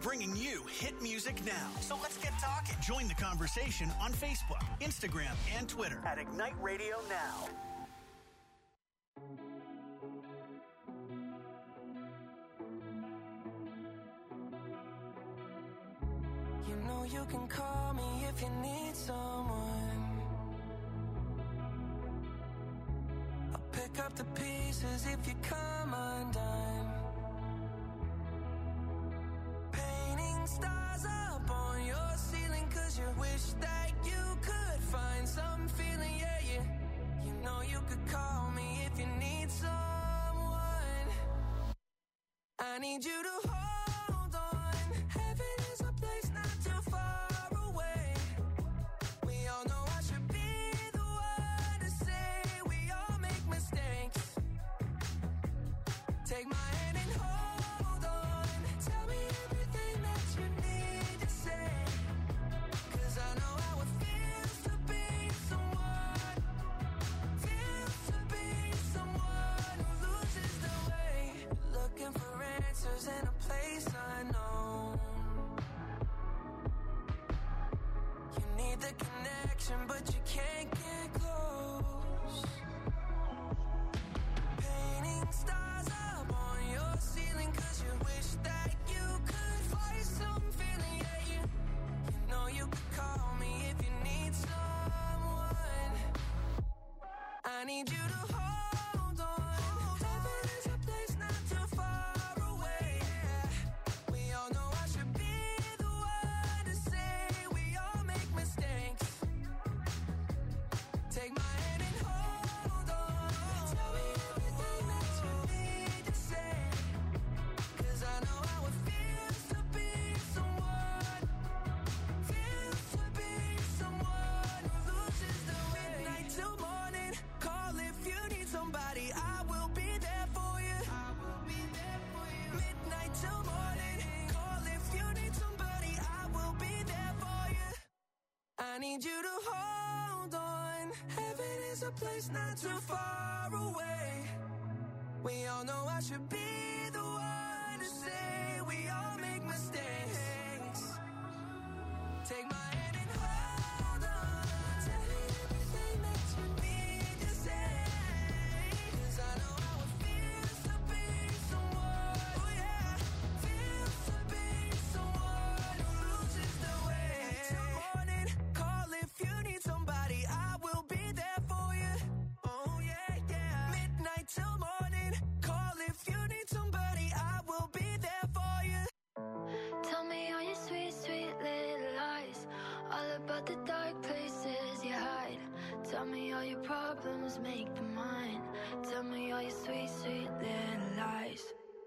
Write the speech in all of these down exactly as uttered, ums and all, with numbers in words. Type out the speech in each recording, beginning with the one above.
bringing you hit music now. So let's get talking. Join the conversation on Facebook, Instagram, and Twitter at Ignite Radio Now. You know you can call me if you need someone. I'll pick up the pieces if you come undone. Painting stars up on your ceiling 'cause you wish that you could find some feeling, yeah, yeah. You know you could call me if you need someone. I need you to hold on. Heaven is a place not too far away. We all know I should be the one to say we all make mistakes. Take my hand and hold on. Tell me everything that you need to say. 'Cause I know how it feels to be someone. Feels to be someone who loses their way. Looking for answers in a place unknown. You need the connection, but you can't get close. Painting stars up on your ceiling 'cause you wish that you could find some feeling, yeah, you, you know you could call me if you need someone. I need you to hold on. Heaven is a place not too far away. We all know I should be the one to say we all make mistakes. Take my hand and hold on. Tell me everything that you need to say. 'Cause I know how it feels to be someone. Feels to be someone who loses their way. Midnight till morning. Call if you need somebody. I will be there for you. I will be there for you. Midnight till morning. Call if you need somebody. I will be there for you. I need you to hold on. Heaven is a place not too far away. We all know I should be the one to say we all make mistakes. Take my hand and hold on. Tell me everything that you need to say. 'Cause I know how it feels to be someone. Oh yeah, feels to be someone who loses their way. Till morning, call if you need somebody. I will be there for you. Oh yeah, yeah. Midnight till morning, call if you need somebody. I will be there for you. Tell me all your sweet, sweet little lies. All about the dark places you hide. Tell me all your problems, make them mine. Tell me all your sweet, sweet little lies.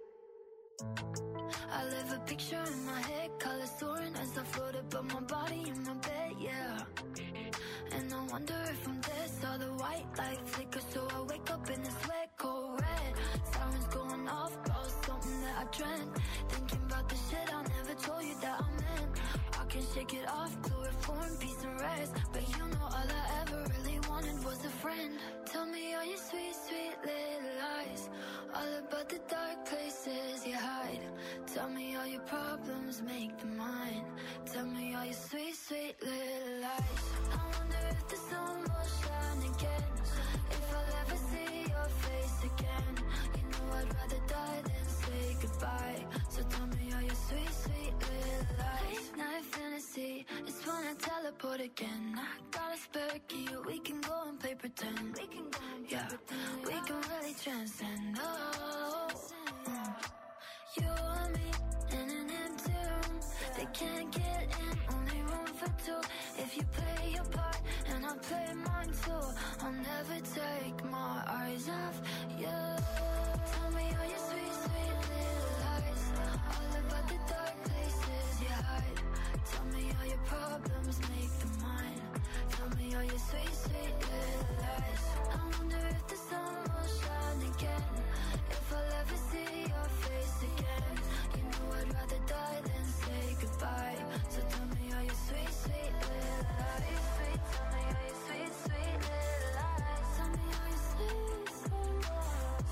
I live a picture in my head, colors soaring as I float above my body in my bed, yeah. And I wonder if I'm dead, saw the white light flicker, so I wake up in this wet, cold red. Sirens going off, about something that I dreamt. Thinking about the shit I never told you that I meant. I can shake it off, chloroform, peace and rest. But you know all I ever really wanted was a friend. Tell me all your sweet, sweet little lies. All about the dark places you hide. Tell me all your problems, make them mine. Tell me all your sweet, sweet little lies. I wonder if the sun will shine again. If I'll ever see your face again. You know I'd rather die than say goodbye. So tell me all your sweet, sweet little lies. Late night fantasy, it's when I teleport again. I got a spare key, we can go and play pretend. We can go and play yeah, pretend. We can really transcend. Oh, mm. You and me in an empty room. They can't get in, only room for two. If you play your part and I play mine too, I'll never take my eyes off you. Tell me all your sweet, sweet little lies. All about the dark places you hide. Tell me all your problems, make them mine. Tell me all your sweet, sweet little lies. I wonder if the sun will shine again. If I'll ever see your face again. You know I'd rather die than say goodbye. So tell me all your sweet, sweet little lies. Sweet, tell me all your sweet, sweet little lies. Tell me all your sweet, sweet lies.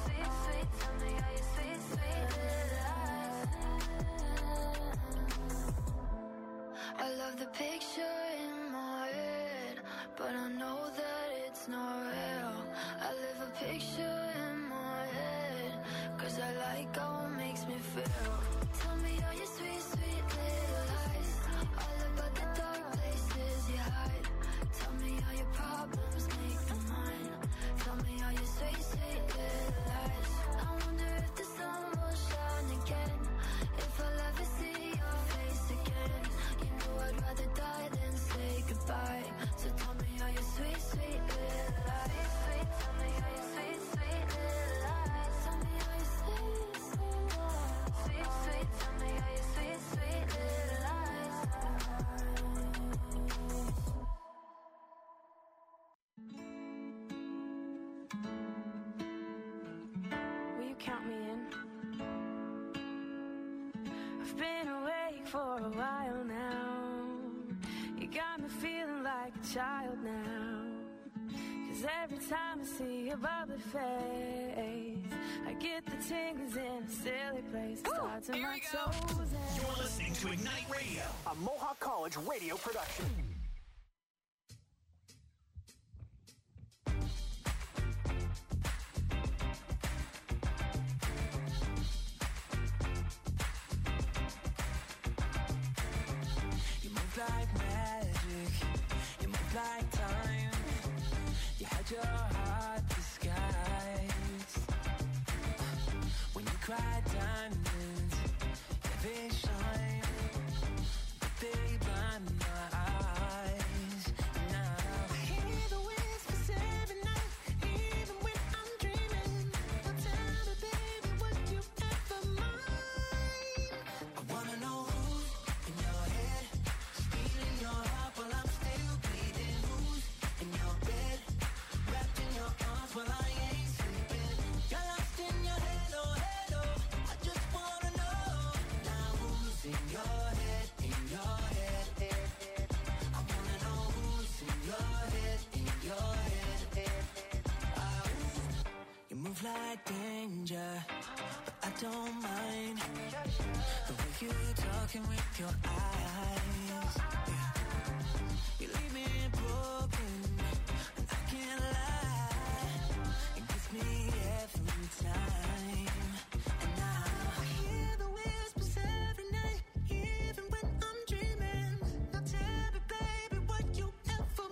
count me in. I've been awake for a while now. You got me feeling like a child now. Cause every time I see your bubbly face, I get the tingles in a silly place. It starts in my toes. You're listening to Ignite Radio, a Mohawk College radio production. You move like magic, you move like time. You had your heart disguised. When you cry diamonds, yeah, they shine, but they blind my eyes. Now I hear the whispers every night, even when I'm dreaming. Now tell me, baby, would you ever mind? I wanna know who's in your head, stealing your heart while I'm still bleeding. Who's in your bed, wrapped in your arms while I ain't sleeping. You're lost in your head, oh head, oh. I just wanna know now who's in your head, in your head, head, head. I wanna know who's in your head, in your head, head, head. Ah, ooh. You move like danger, but I don't mind the way you talking with your eyes. Yeah. You leave me broken, and I can't lie. It gets me every time. And now I hear the whispers every night, even when I'm dreaming. Now tell me, baby, would you ever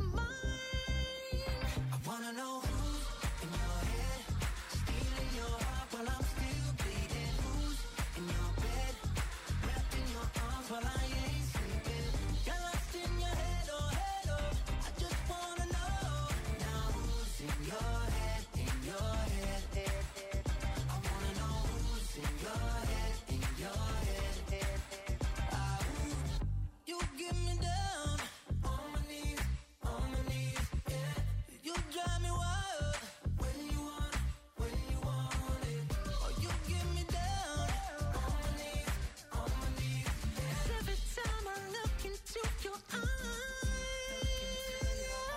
mind? I wanna know who's in your head, stealing your heart while I'm still bleeding. Who's in your bed, wrapped in your arms while I ain't sleeping. You're lost in your head, oh head, oh. I just wanna know now who's in your head, in your head, head, head. I wanna know who's in your head, in your head, head, head. Ah, ooh. You get me down on my knees, on my knees, yeah. You drive me wild when you want, when you want it. Oh, you get me down on my knees, on my knees, yeah. Every time I look into your eyes,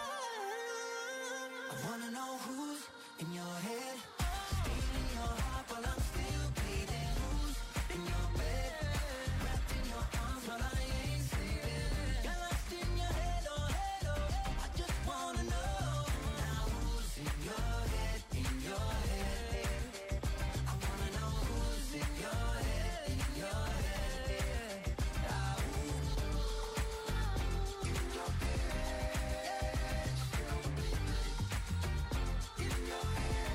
I wanna know who's in your head, stealing your heart while I'm still bleeding. Who's in your bed, wrapped in your arms while I ain't sleeping. You're lost in your head, oh head, oh. I just wanna know now who's in your head, in your head, head, head. I wanna know who's in your head, in your head, head. Ah, ooh. In your head, in your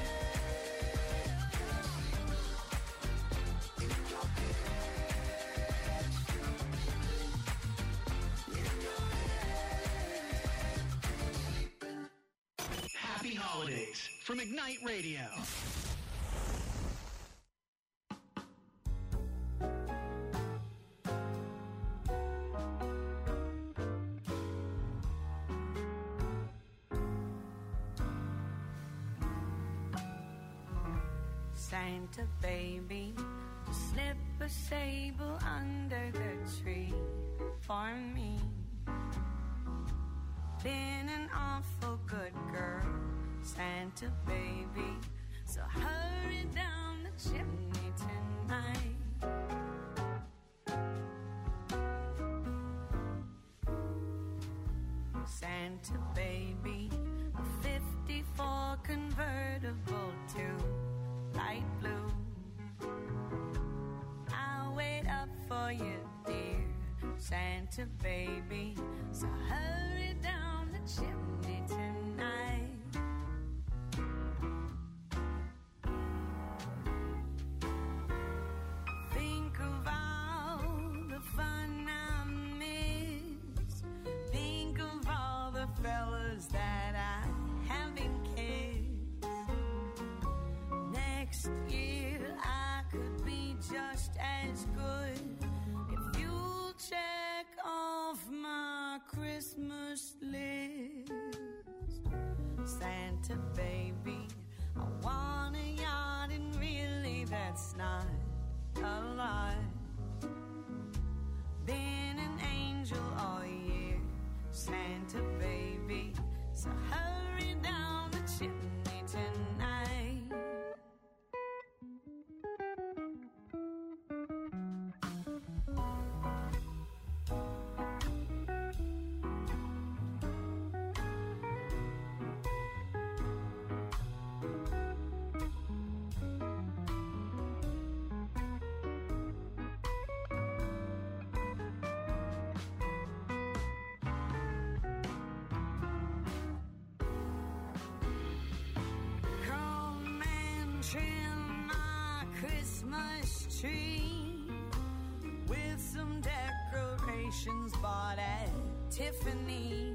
Happy holidays from Ignite Radio. Santa baby, slip a sable under the tree for me. Been an awful good girl, Santa baby, so hurry down the chimney tonight. Santa baby, a fifty-four convertible to light blue. I'll wait up for you, dear Santa baby, so hurry down the chimney tonight. Think of all the fun I missed. Think of all the fellas that I haven't kissed. Next year I could be just as good if you'll check off my Christmas list. that's not a lot. Been an angel all year, Santa baby, so hurry down the chimney tonight. Trim my Christmas tree with some decorations bought at Tiffany.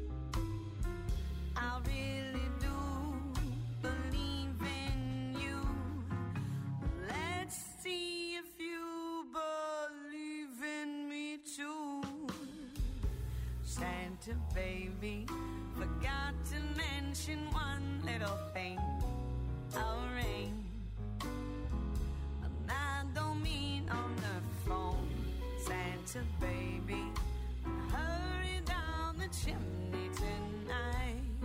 I really do believe in you. Let's see if you believe in me too. Santa baby, forgot to mention one little thing. A ring, and I don't mean on the phone. Santa baby, hurry down the chimney tonight.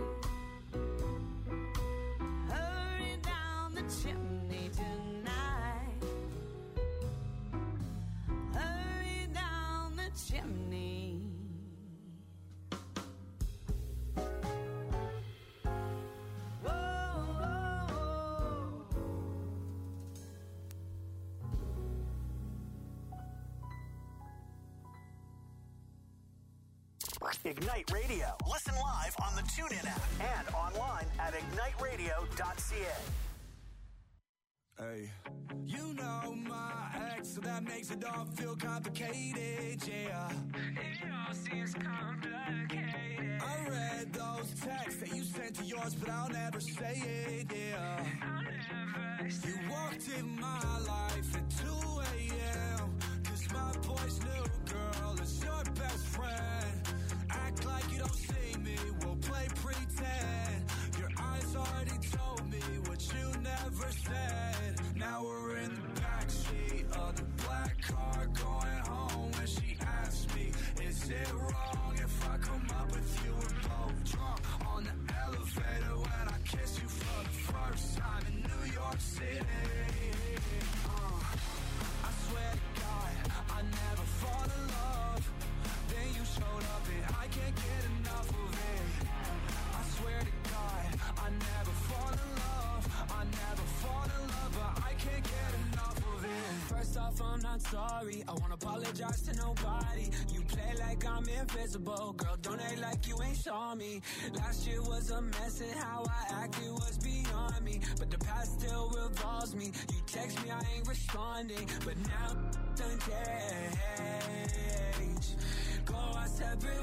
Hurry down the chimney tonight. Hurry down the chimney. Ignite Radio. Listen live on the TuneIn app and online at ignite radio dot c a. Hey, you know my ex, so that makes it all feel complicated, yeah. It all seems complicated. I read those texts that you sent to yours, but I'll never say it, yeah. I'll never say You walked in my life at two a.m. Cause my boy's new girl is your best friend. Act like you don't see me, we'll play pretend. Your eyes already told me what you never said. Now we're in the backseat of the black car going home. When she asked me, is it wrong if I come up with you? We're both drunk on the elevator when I kiss you for the first time in New York City. uh, I swear to God, I never fall in love. Then you showed up and I can't get enough of it. I swear to God, I never fall in love. I never fall in love, but I can't get enough of it. First off, I'm not sorry. I won't apologize to nobody. You play like I'm invisible. Girl, don't act like you ain't saw me. Last year was a mess and how I acted was beyond me. But the past still revolves me. You text me, I ain't responding. But now done change. Go our separate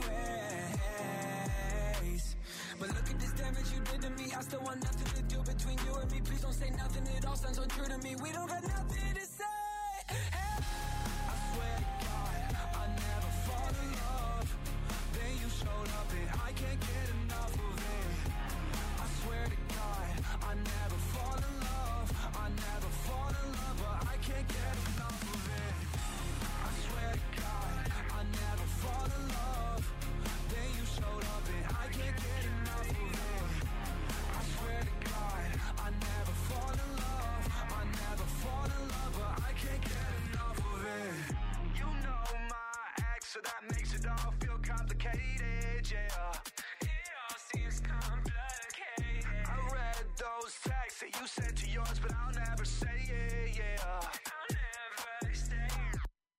ways. But look at this damage you did to me. I still want nothing to do between you and me. Please don't say nothing, it all sounds untrue to me. We don't got nothing to say. Hey. I swear to God, I never fall in love. Then you showed up and I can't get enough of it. I swear to God, I never fall in love. I never fall in love, but I can't get enough of it. I swear to God, I never fall in love. Then you showed up and I can't get enough of it. I swear to God, I never fall in love. I never fall in love, but I can't get enough of it. You know my ex, so that makes it all feel complicated, yeah. It all seems complicated. I read those texts that you sent to yours, but I'll never say it, yeah. I'll never say it.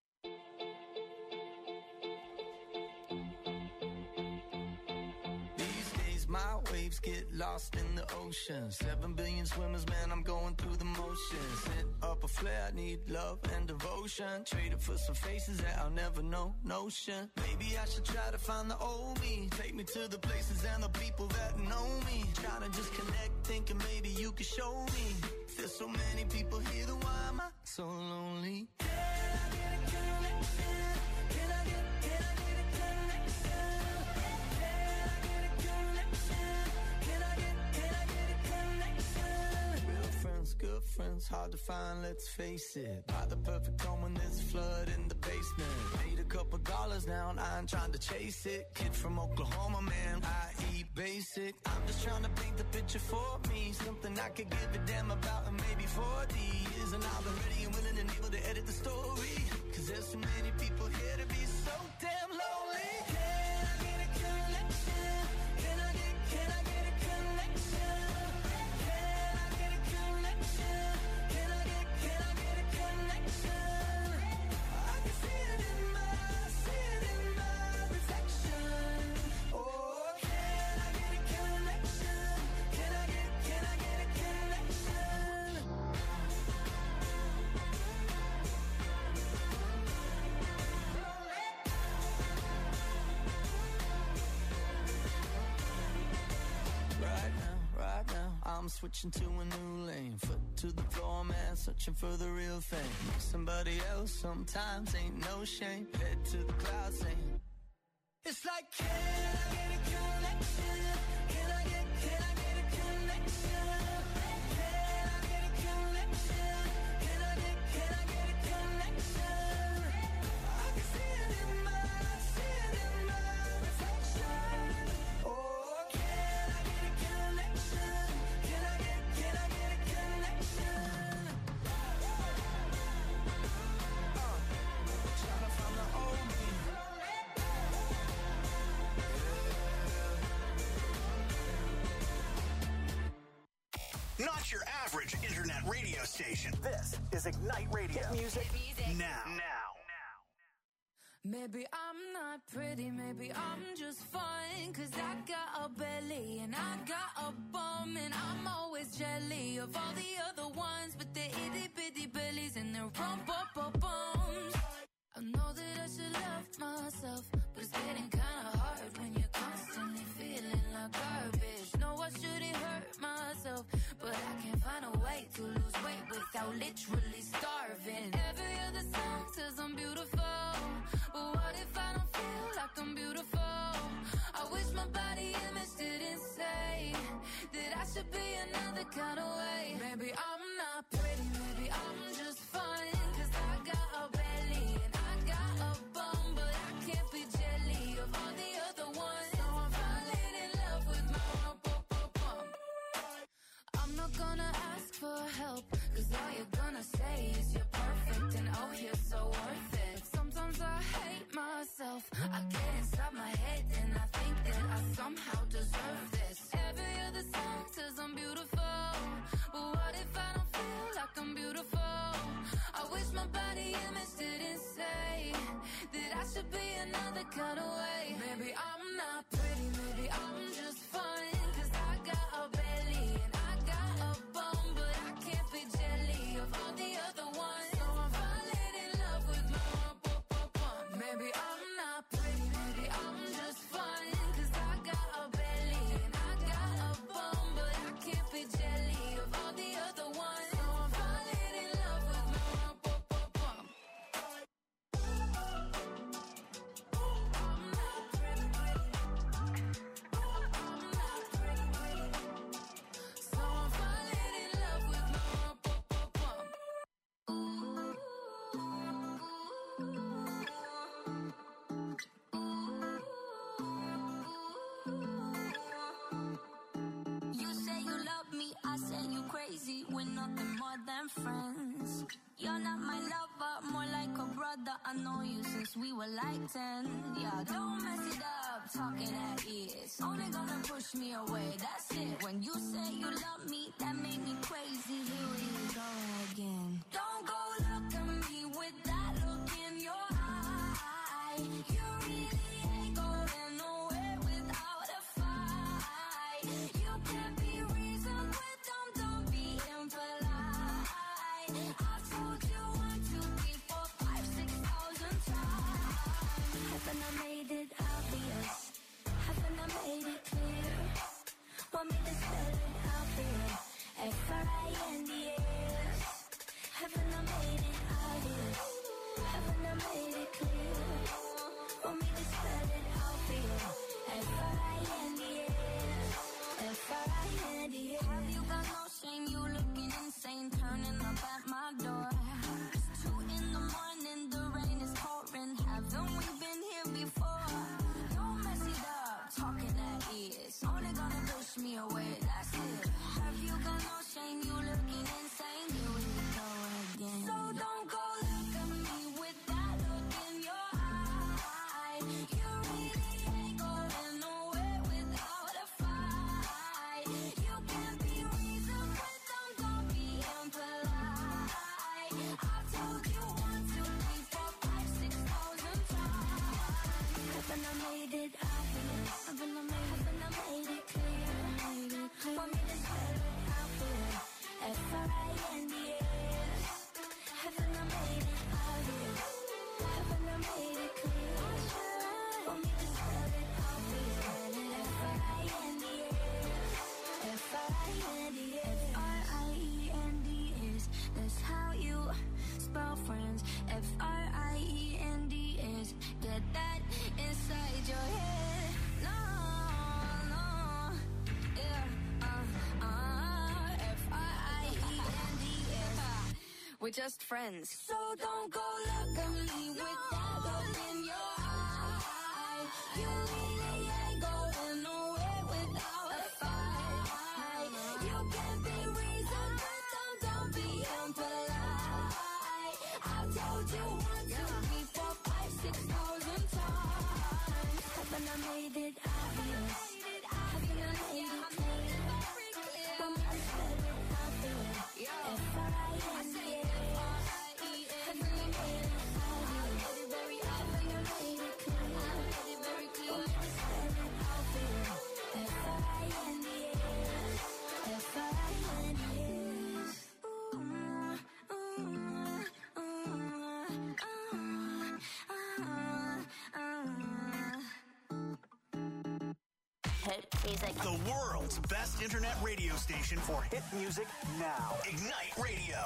These days my waves get lost in the ocean. Seven billion swimmers, man, I'm going through the motions. Set up a flare, I need love and devotion. Traded for some faces that I'll never know, notion. Maybe I should try to find the old me. Take me to the places and the people that know me. Trying to just connect, thinking maybe you could show me. There's so many people here, then why am I so lonely? Can I get a connection? Can I get, can I get a connection? Can I get a connection? Can I get, can I get a connection? Real friends, good friends. one's hard to find, let's face it. Buy the perfect home when there's a flood in the basement. Made a couple dollars now and I ain't trying to chase it. Kid from Oklahoma, man, I eat basic. I'm just trying to paint the picture for me. Something I could give a damn about in maybe forty years. And I'll be ready and willing and able to edit the story. Cause there's so many people here to be so damn lonely. Can I get a connection? Can I get, can I get a connection? Can I get a connection? Can I get, can I get a connection? I can see it in my, see it in my reflection. Oh, can I get a connection? Can I get, can I get a connection? Right now, right now, I'm switching to a new lane. Foot to the floor, man, searching for the real thing. Somebody else sometimes ain't no shame. Head to the clouds saying, it's like, can I get a connection? Can I get, can I get a connection? Can I get a connection? Can I get, can I get a connection? I can see it in my, see it in my reflection. Oh, can I get a connection? Can I get, can I get a connection? Uh, trying to find the old me. Not your average internet radio station. This is Ignite Radio. Hit music now. Now. Maybe I'm not pretty, maybe I'm just fine. Cause I got a belly and I got a bum. And I'm always jelly of all the other ones with their itty bitty bellies and their rump up bums. I know that I should love myself, but it's getting kinda hard when you're constantly feeling like garbage. No, I shouldn't hurt myself, but I can't find a way to lose weight without literally starving. Every other song says I'm beautiful, but what if I don't feel like I'm beautiful? I wish my body image didn't say that I should be another kind of way. Maybe I'm not pretty, maybe I'm just fine. Cause I got a belly and I got a bum, but I can't be jelly of all the other ones. So I'm falling in love with my rump up up bum. I'm not gonna ask for help, cause all you're gonna say is you're perfect and oh you're so worth it. Sometimes I hate myself, I get inside my head and I think that I somehow deserve this. Every other song says I'm beautiful, but what if I don't feel like I'm beautiful? I wish my body image didn't say that I should be another kind of way. Maybe I'm not pretty, maybe I'm just fine. Cause I got a belly and I got a bum, but I can't be jelly of all the other ones. So I'm falling in love with my rump up up bum. Maybe I'm not pretty, maybe I'm just fine. Cause I got a belly and I got a bum, but I can't be jelly of all the other ones. So I'm falling in love with my rump up up bum. I'm not pretty, pretty. I'm not pretty, pretty. So I'm falling in love with my rump up up bum. You say you love me, I say you crazy. We're nothing more than friends. You're not my lover, more like a brother. I know you since we were like ten. Yeah, don't mess it up, talking at ears. Only gonna push me away, that's it. When you say you love me, that made me crazy. Here we go again. Don't go look at me with that look in your eye. You really ain't going nowhere without a fight. You can't be reasoned with, don't, don't be impolite. I've told you one, two, three, four, five, six thousand times. Haven't I made it obvious? Haven't I made it clear? Want me to spell it out for you? F R I N D S. Haven't I made it obvious? Haven't I made it clear? Want me to spell it out for you? F R I N D S. F R I N D S. Have you got no shame? You looking insane, turning up I've told you one, two, three, four, five, six thousand times. Haven't I made it obvious? Haven't I made, haven't I made it clear? Made it clear. Want me to spell it out for you? F R I N D S. Haven't I made it obvious? Haven't I made it clear? Want me to spell it out for you? F R I N D S. F R I N D S. F R I E N D S. That's how you spell friends. F R I E N D S. Get that inside your head. No, no, yeah, uh, uh, F R I E N D S. We're just friends. So don't go look at me with that look in your eye. You really ain't going nowhere without a fight. You can be reasoned, but don't, don't be impolite. I've told you one, two, three, four, five, six thousand times. Haven't I made it obvious? Haven't I made it clear? Want me to spell it out for you? F R I N D S. Haven't I made it obvious? Haven't I made it clear? Want me to spell it out for you? F R I N D S. F R I N D S. Ooh, ooh, ooh, ooh, ooh. Hit music. The world's best internet radio station for hit music now. Ignite Radio.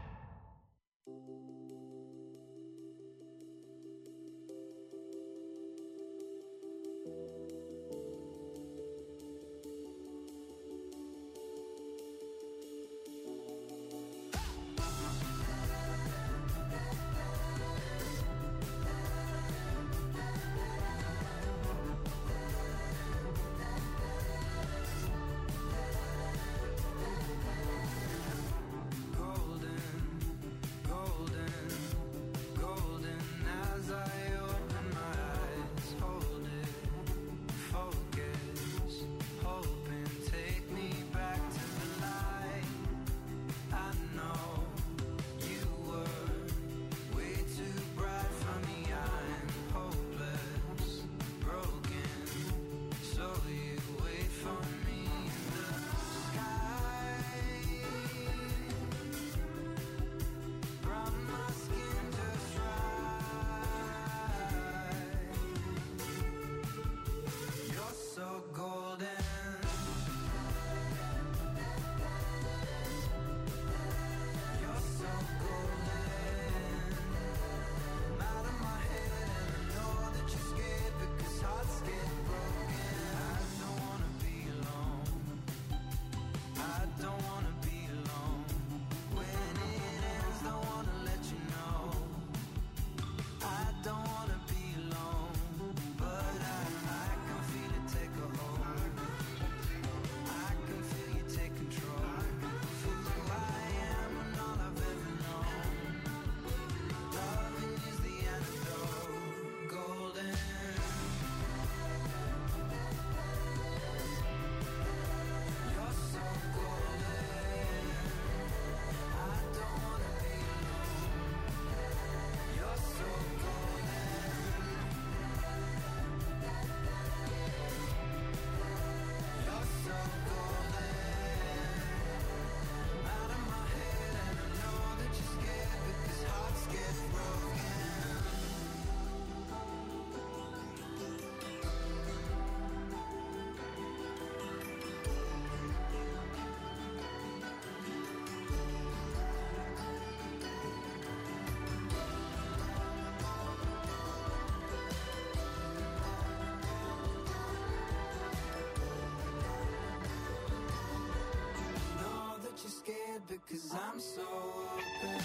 Because I'm so open.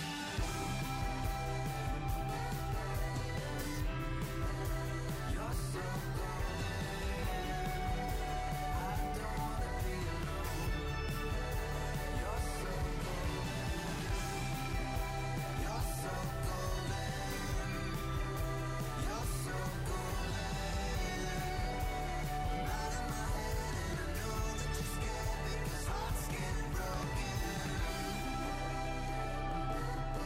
You're so golden. I don't wanna be alone. You're so golden. You're so golden. You're so golden. Out of my head and I know that you're scared because hearts get broken.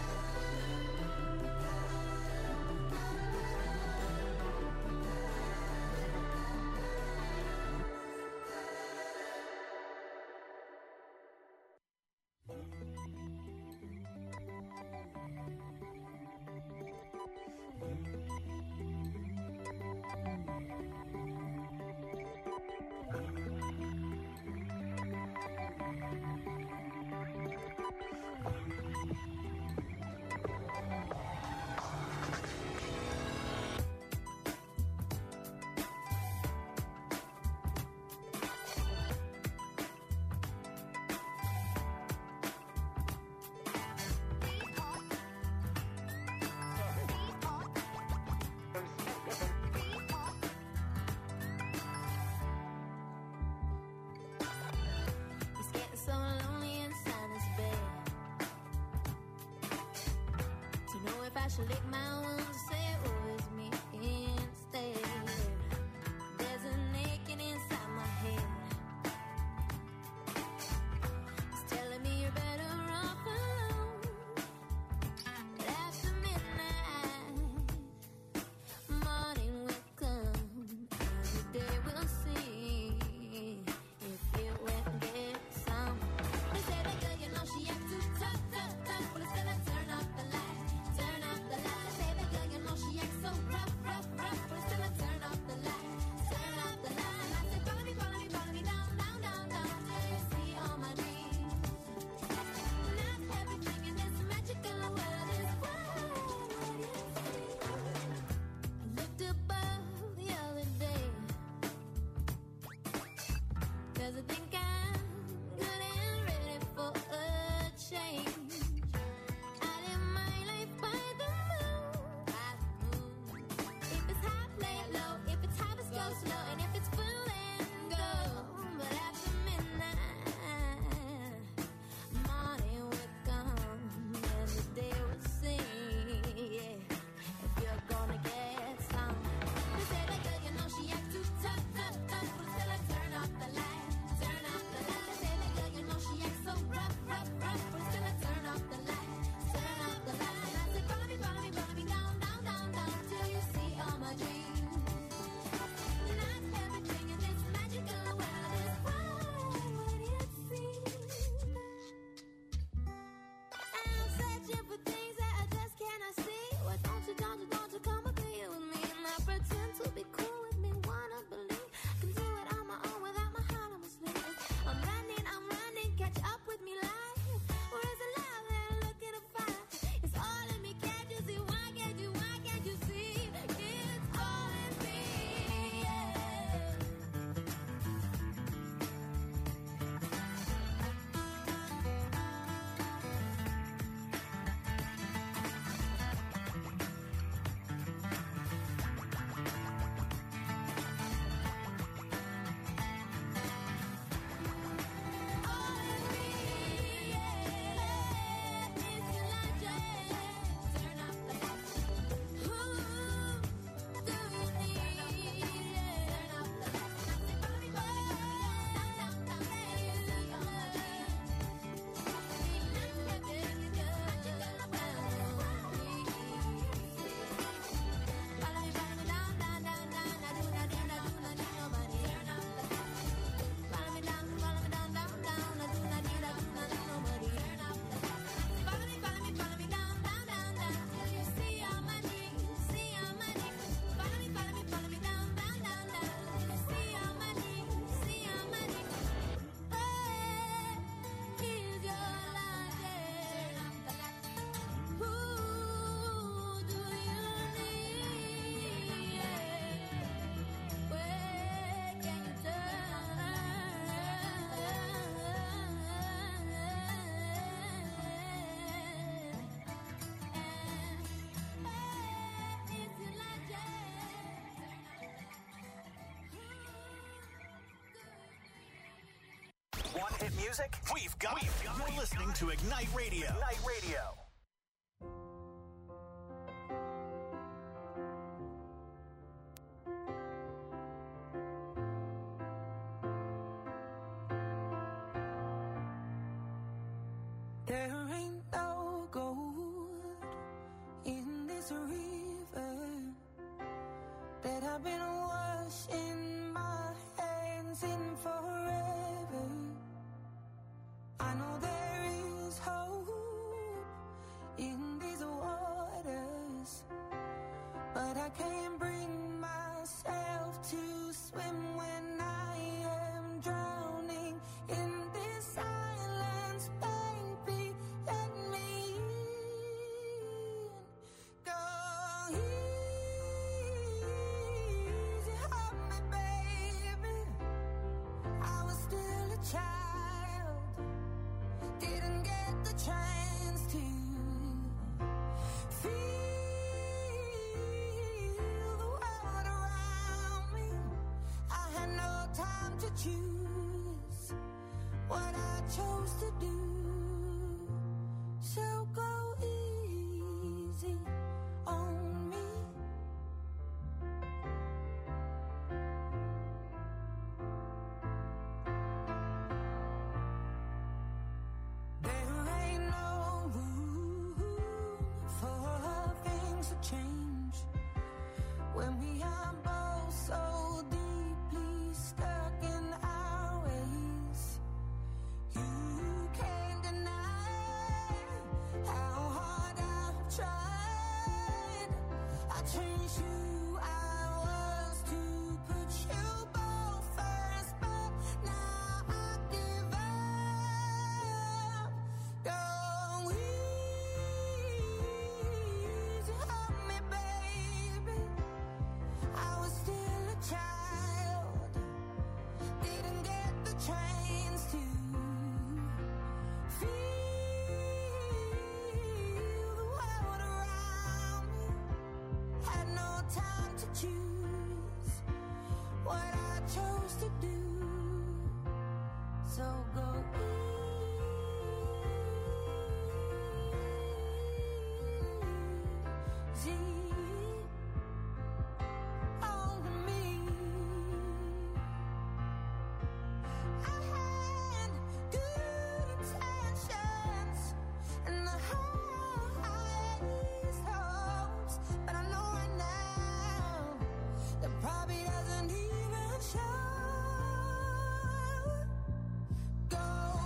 should lick my wounds and say it was me instead. There's an aching inside my head. It's telling me you're better off alone. But after midnight, morning will come. Every day we'll see if it will get some. They say that girl, you know she acts too tough, tough, tough. But it's gonna turn off the light, turn off the light. They say that girl, you know she acts so rough, rough, rough. But it's gonna turn off the light, turn off the light. I said, follow me, follow me, follow me down, down, down, down till you see all my dreams. Not everything in this magical world is what it seems. I looked above the other day, 'cause I think I'm good and ready for a change. I live my life by the moon, by the moon. If it's high, play it low. If it's high, let's go slow. And if it's full, then go. But after midnight, morning will come and the day will sing. Yeah, if you're gonna get some. They say that girl, you know she acts too tough, tough, tough. But still I turn off the light, turn off the light. They say that girl, you know she acts so rough, rough, rough. But still I turn off the light, turn off the light. And I said, follow me, follow me, follow me down, down, down, down till you see all my dreams. Not everything in this magical world is what it seems. I'm searching for things that I just cannot see. Why don't you, don't you, don't you come up here with me? And I pretend to be cool with me, wanna believe I can do it on my own without my heart on my sleeve. I'm running, I'm running, catch up with me live. Where is the love that I'm looking to find? It's all in me, can't you see? Why can't you, why can't you see? It's all in me, yeah. Want hit music? We've got, We've got You're listening to Ignite Radio. Ignite Radio. There ain't no gold in this river that I've been washing my hands in forever. I know there is hope in these waters, but I can't bring myself to swim when I am drowning in this silence. Baby, let me in. Go easy on me, baby. I was still a child, didn't get the chance to feel the world around me. I had no time to choose what I chose to do. So go easy to change when we are both so deeply stuck in our ways. You can't deny how hard I've tried. I changed who I was to put you both first, but now I give up. Go easy on me, baby. I was still a child, didn't get the chance to feel the world around me. Had no time to choose what I chose to do. So go easy on me. I had good intentions and the highest hopes, but I know right now that probably doesn't even show. Go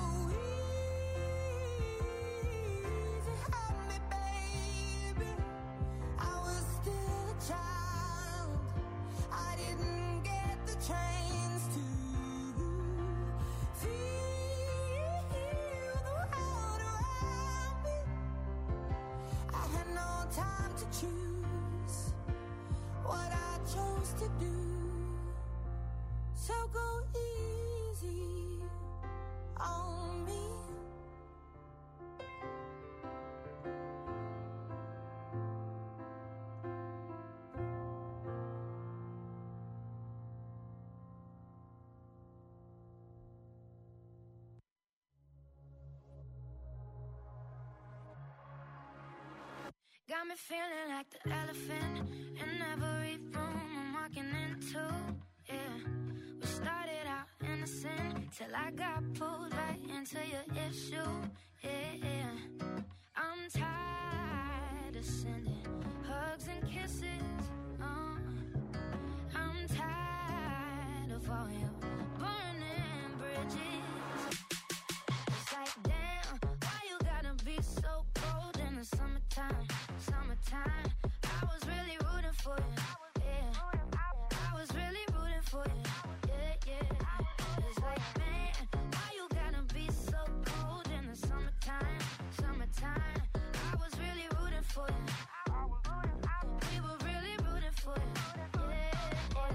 easy on me, baby. I was still a child, I didn't get the chance to feel the world around me. I had no time to choose what I chose to do. So go easy on me. Got me feeling like the elephant in every room I'm walking into. Yeah, we started out innocent till I got pulled right into your issue. Yeah, yeah. I'm tired of sending hugs and kisses. Uh, I'm tired of all your burning bridges. It's like, damn, why you gotta be so cold in the summertime? Summertime, I was really rooting for you. Yeah, I was really rooting for you. Yeah, yeah. It's like, man, why you gotta be so cold in the summertime? Summertime, I was really rooting for you. We were really rooting for you. Yeah, yeah,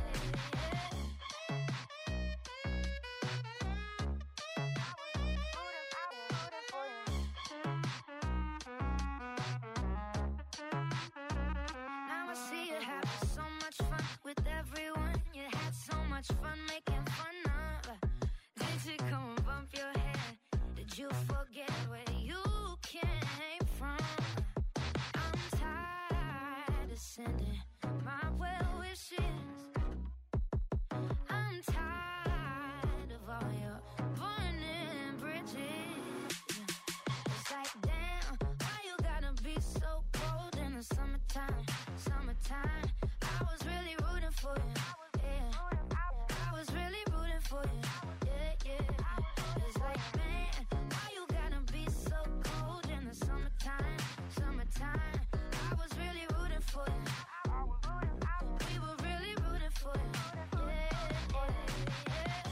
Now I see you having so much fun with everyone. You had so much fun making fun of. Did you come and bump your head? Did you forget where you came from? I'm tired of sending my well wishes. I'm tired of all your burning bridges. It's like, damn, why you gotta be so cold in the summertime? Summertime, I was really rooting for you. Yeah, I was really rooting for you. Yeah, yeah. It's like, man, why you gotta be so cold in the summertime? Summertime, I was really rooting for you. We were really rooting for you. Yeah, yeah, yeah.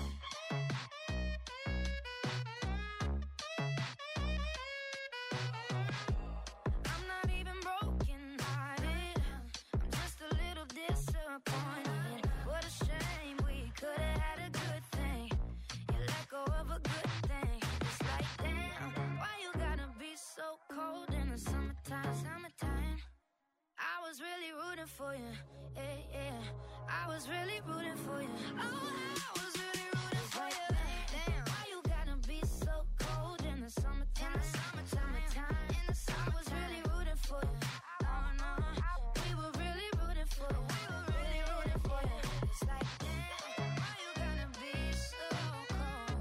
I'm not even broken hearted. I'm just a little disappointed. What a shame, we could have had a good thing. You let go of a good thing. It's like, damn, why you gotta be so cold in the summertime? Summertime, I was really rooting for you. Yeah, yeah. I was really rooting for you. Oh, I was really rooting for you. Damn, why you gotta be so cold in the summertime? Summertime, in the summer, I was really rooting for you. Oh no, we were really rooting for you. We were really rooting for you. It's like, damn, why you gotta be so cold?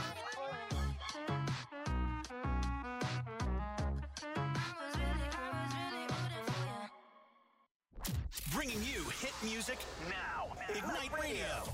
I was really, I was bringing you hit music now. Ignite Radio.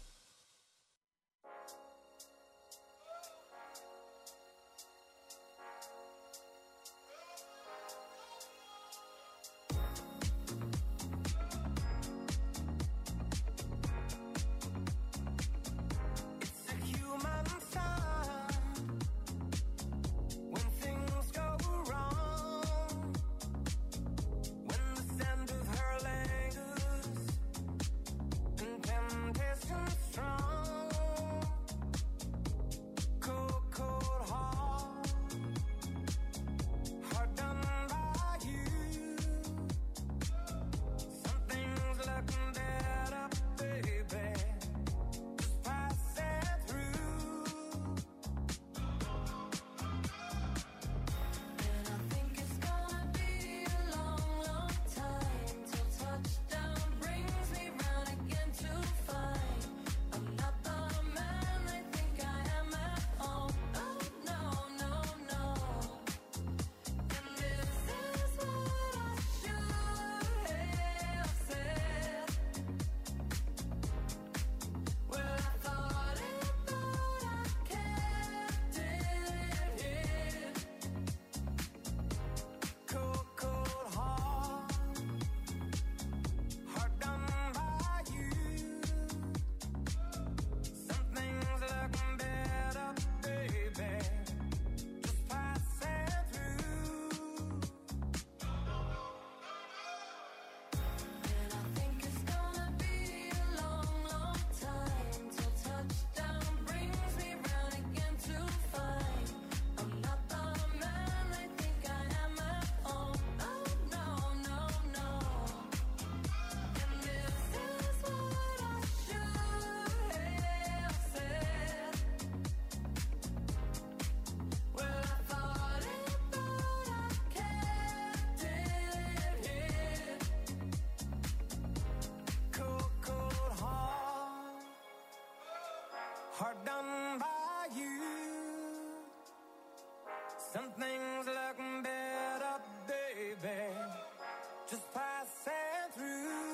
Hard done by you. Some things look better, baby, just passing through.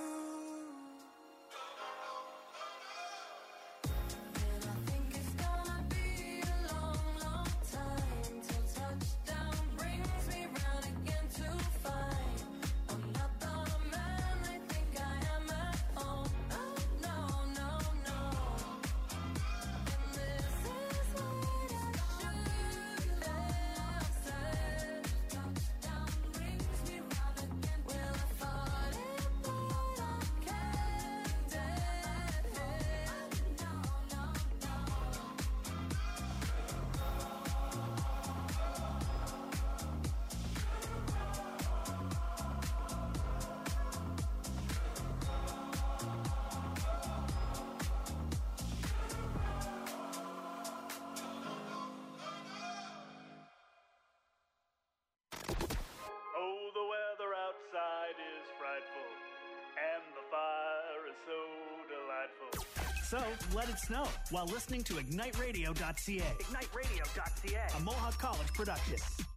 And I think it's gonna be a long, long time till touchdown brings me round again to find I'm not the man I think I am at home. Oh, no, no, no. And this is what I should have said. Touchdown brings me round again. Well, I thought it, but I can't dead head. No, no, no. Oh, the weather outside is frightful, and the fire is so delightful. So let it snow while listening to ignite radio dot c a. ignite radio dot c a. A Mohawk College production.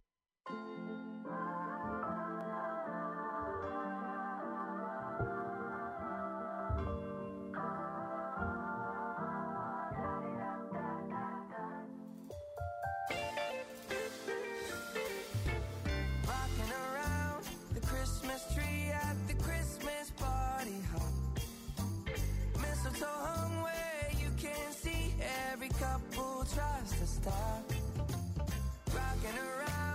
Rocking around the Christmas tree at the Christmas party hop. Mistletoe hung where you can see every couple tries to stop. Rocking around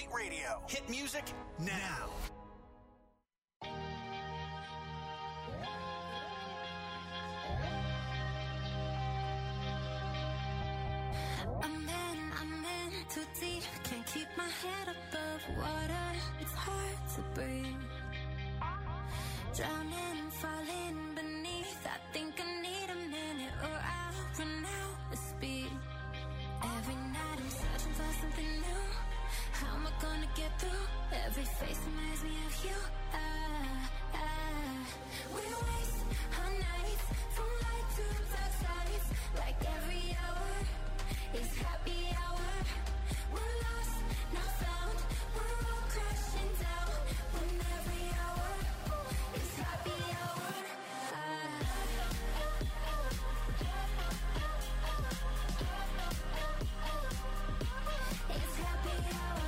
Ignite Radio. Hit music now. I'm in, I'm in too deep. Can't keep my head above water. It's hard to breathe. Drowning, falling beneath. I think I need a minute or I'll run out of speed. Every night I'm searching for something new. How am I gonna get through? Every face reminds me of you. Ah, ah. We waste our nights from light to dark sides. Like every hour is happy hour. We're lost, not found. We're all crashing down. When every hour is happy hour. Ah. It's happy hour.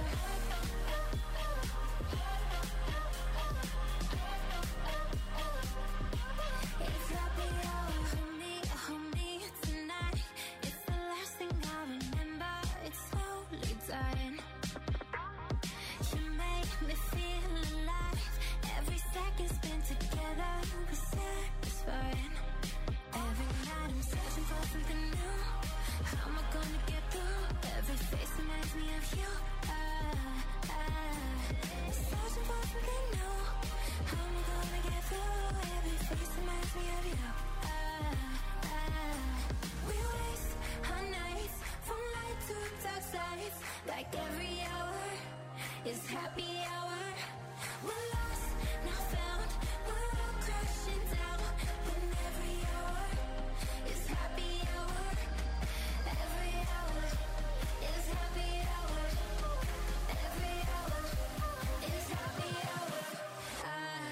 It's happy hour. Hold me, hold me tonight. It's the last thing I remember. It's slowly dying. You make me feel alive. Every second spent together was satisfying. Every night I'm searching for something new. How am I gonna get through? Every face reminds me of you. Ah, ah. Searching for something new. How am I gonna get through? Every face reminds me of you. Ah, ah. We waste our nights from light to dark sides. Like every hour is happy hour. We're lost, not found. We're all crashing down. When every hour is happy hour. Every hour is happy hour. Every hour is happy hour. Ah.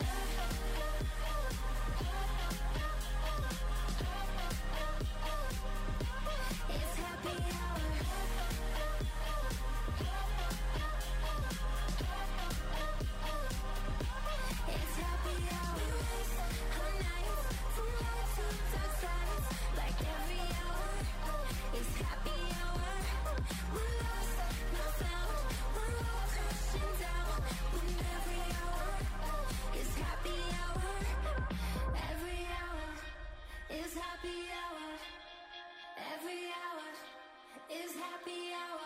It's happy hour. It's happy hour. We waste our nights from light to dark sides. Like every hour is happy hour. We're lost, not found. We're all crashing down. When every hour is happy hour. Every hour is happy hour. Every hour is happy hour.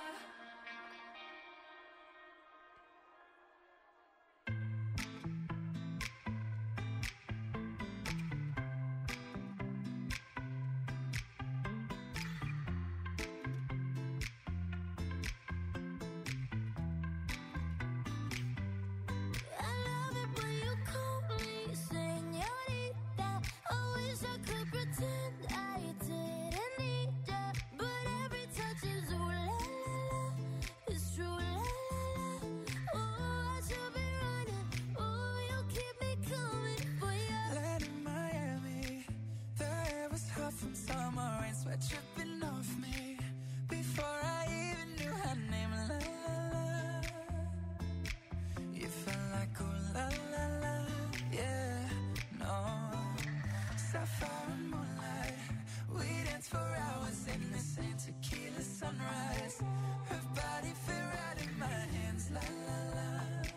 I love it when you call me señorita. I wish I could pretend I didn't need ya, but every touch is ooh la la la. It's true la la la. Oh, I should be running. Oh, you keep me coming for ya. Land in Miami, the air was hot from summer rain, sweat dripping off me before I even knew her name. La la la, you felt like oh la la la, yeah, no. Sapphire and moonlight, we danced for hours in the same tequila sunrise. Her body fit right in my hands, la la la.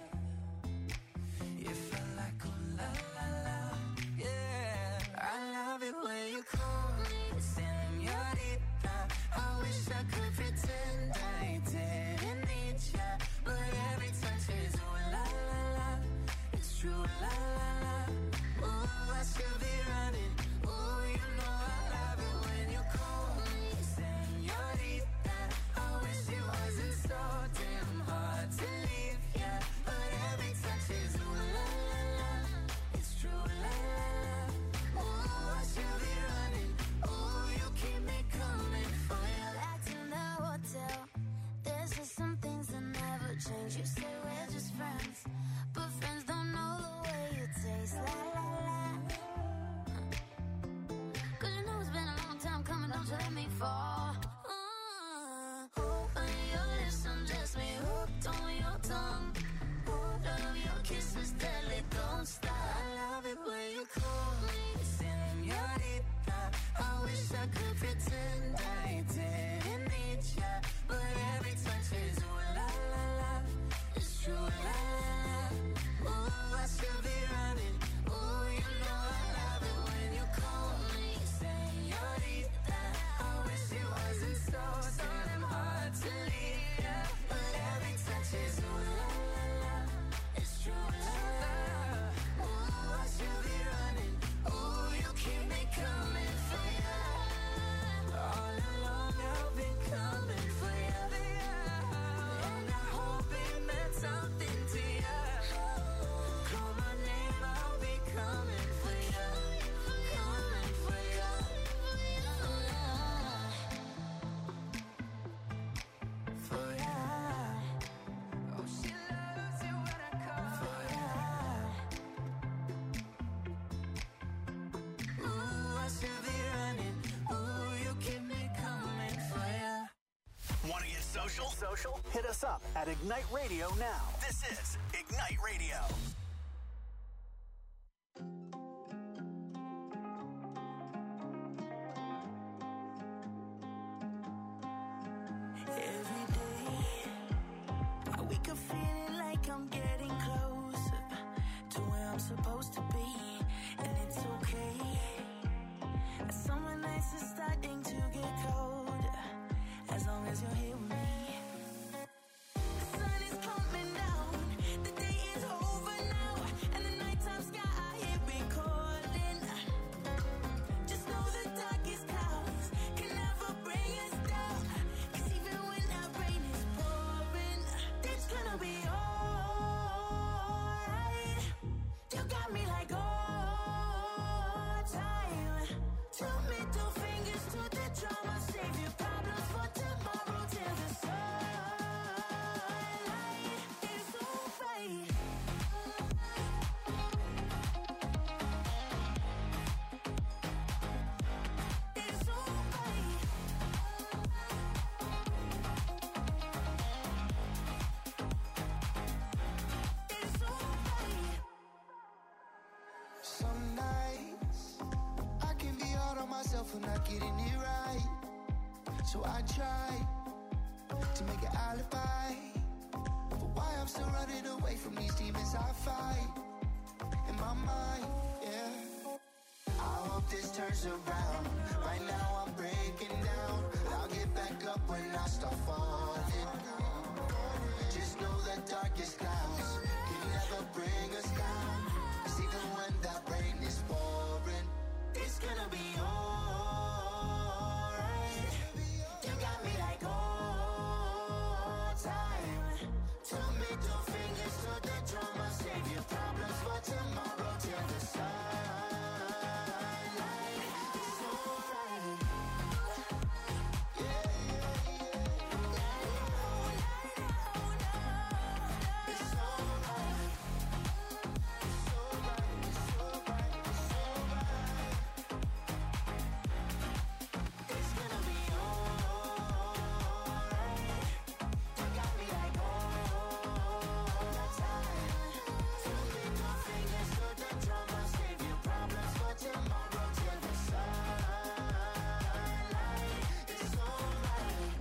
You felt like oh la la la, yeah. I love it when you call me señorita. I wish I could pretend I didn't need ya, but every touch is ooh la la la. It's true la la la. Ooh, I should be running. Ooh, you know I love it when you call me señorita. I wish it wasn't so damn hard to leave ya, but every touch is ooh la la la. It's true la la la. Ooh, I should be running. Ooh, you keep me coming for ya. Back in the hotel, there's just some things that never change. You say we're just friends, but friends don't know the way you taste. La la la. Cause you know it's been a long time coming, don't you let me fall. Uh, on your lips, undress me, hooked on your tongue. Love your kisses, deadly, don't stop. I love it when you call me señorita. I wish I could pretend I didn't need ya, but every touch is ooh la la la. social? Social? Hit us up at Ignite Radio now. This is Ignite Radio. Every day, I wake up feeling like I'm getting closer to where I'm supposed to be, and it's okay. Summer nights are starting to get colder, as long as you're here with me. The sun is coming down, the day is over now, and the nighttime sky here be calling. Just know the darkest clouds can never bring us down, 'cause even when that rain is pouring, it's gonna be alright. You got me like all time. Two middle fingers to the drama, save your problems for tomorrow till the sunlight is alright. It's alright. It's alright. Some nights I can be hard on myself for not getting it right. So I try to make an alibi for why I'm still running away from these demons I fight in my mind, yeah. I hope this turns around. Right now I'm breaking down, but I'll get back up when I start falling. Just know the darkest clouds can never bring us down, 'cause even when that rain is pouring, It's gonna be alright. You got me like all time. Two middle fingers to the drama, save your problems for tomorrow till the sunlight. It's alright. yeah, yeah, yeah. It's alright. It's alright, it's alright, it's alright. It's gonna be alright. You got me like all the time. Two middle fingers to the drama, save your problems for tomorrow till the sunlight. It's alright.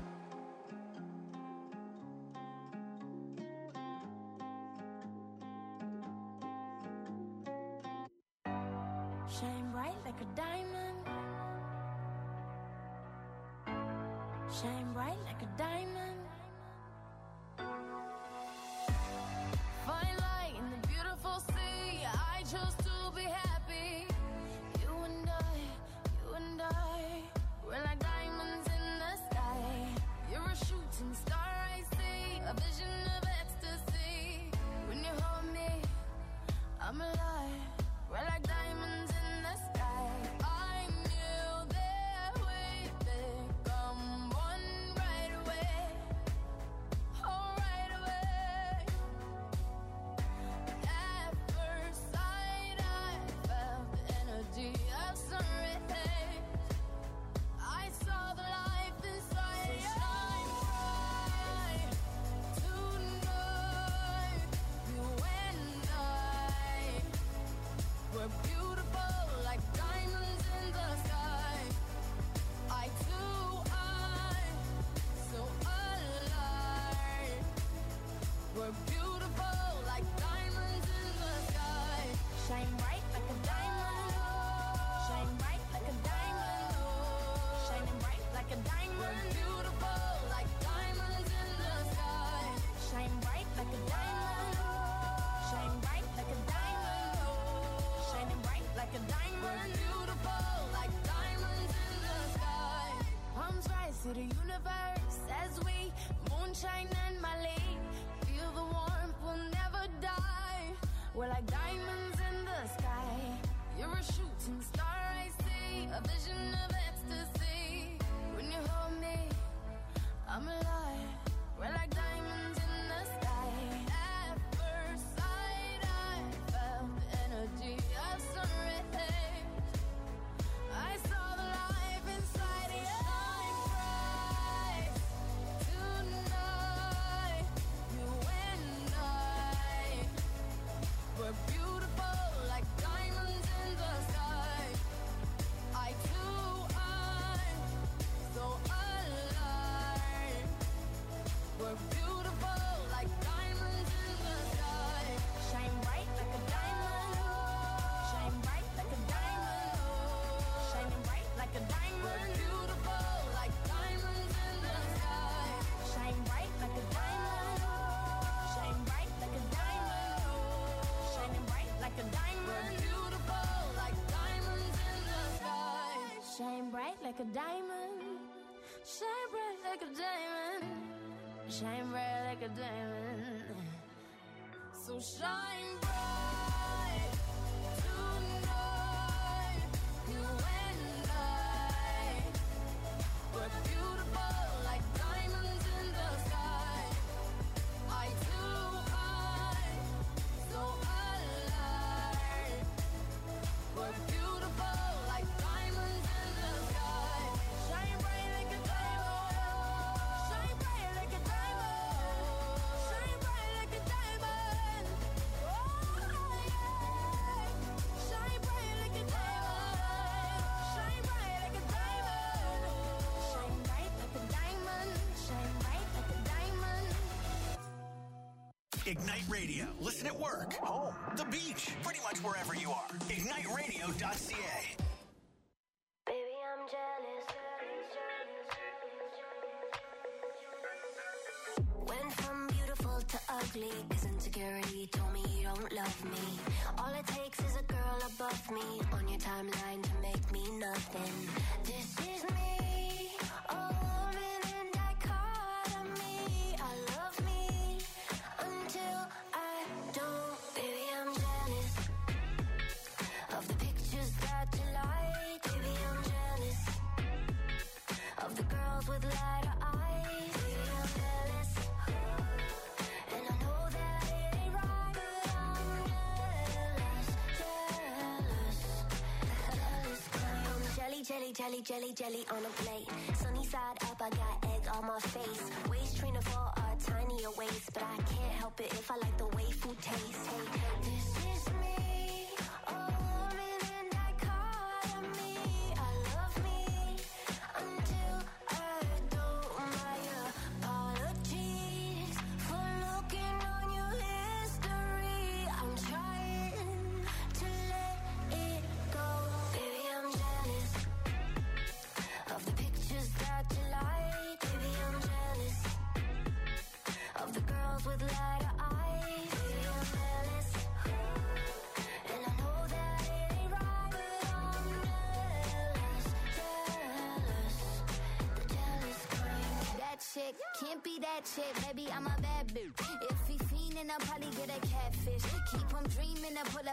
Shine bright like a diamond. Shine bright like a diamond. Find light in the beautiful sea. I chose to be happy. You and I, you and I, we're like diamonds in the sky. You're a shooting star I see, a vision of ecstasy. When you hold me, I'm alive. We're like diamonds in the sky. I knew that we'd become one right away. Oh, right away. At first sight, I felt the energy of sun rays. I saw the life inside you. Shine bright tonight. You and I. We're beautiful like diamonds in the sky. I too, I so alive. We're beautiful like diamonds in the sky. Shine bright like a diamond. Shine bright like a diamond. Shining bright like a diamond. We're beautiful like diamonds in the sky. Shine bright like a diamond. Shine bright like a diamond. Shining bright like a diamond. We're beautiful like diamonds in the sky. Palms rise to the universe as we moonshine and Mali. Feel the warmth, we'll never die. We're like diamonds in the sky. You're a shooting star I see, a vision of ecstasy. When you hold me, I'm alive. We're like diamonds in the sky. At first sight, I felt the energy of sun rays. I saw the life inside you. Shine bright tonight. like a diamond. Beautiful like diamonds in the sky. Shine bright like a diamond. Shine bright like a diamond. Shine bright like a diamond. So shine bright tonight. You and I. We're beautiful like diamonds in the sky. Eye to eye, so alive. We're beautiful like diamonds in the sky. Shine bright like a diamond. Shine bright like a diamond. Shine bright like a diamond. Oh yeah. Shine bright like a diamond. Shine bright like a diamond. Shine bright like a diamond. Shine bright like a diamond. Ignite Radio. Listen at work, home, the beach, pretty much wherever you are. ignite radio dot c a. Baby, I'm jealous. Went from beautiful to ugly, cause insecurity told me you don't love me. All it takes is a girl above me on your timeline to make me nothing. This is me, a woman in dichotomy. I love me until I don't. Baby, I'm jealous of the pictures that you like. Baby, I'm jealous of the girls with lighter eyes. Baby, I'm jealous, and I know that it ain't right, but I'm jealous, jealous, jealous. I'm jelly, jelly, jelly, jelly, jelly on a plate. Sunny side up, I got egg on my face. Waist trainer for a tinier waist, but I can't help it if I like the way food tastes. Hey, this is me, a woman in dichotomy. I love me until I don't. My apologies for looking on your history. I'm trying to let it go. Baby, I'm jealous of the pictures that you like. Baby, I'm jealous of the girls with lighter eyes. Baby, I'm jealous, and I know that it ain't right, but I'm jealous, jealous, the jealous kind. That chick can't be that chick, baby, I'm a bad bitch. If he fiendin', I'll probably get a catfish. Keep him dreaming to pull up